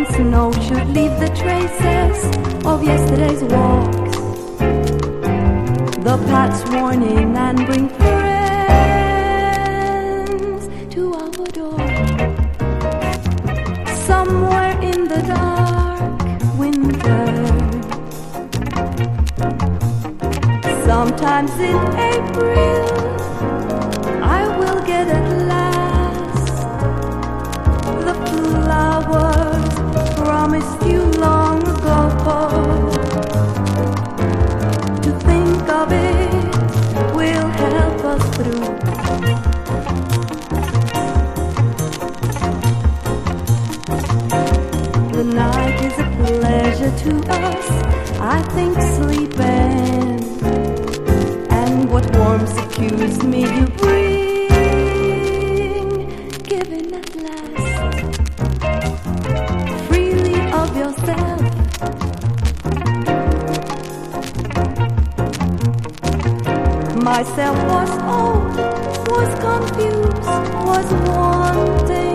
and snow should leave the traces of yesterday's walks. The paths worn in and bring friends to our door. Somewhere in the dark winter, sometimes in April, I will get at last the flowers promised you long ago. To think of it will help us through. The night is a pleasure to us, I think sleeping, and what warm secures me you bring, giving at last freely of yourself. Myself was old, was confused, was wanting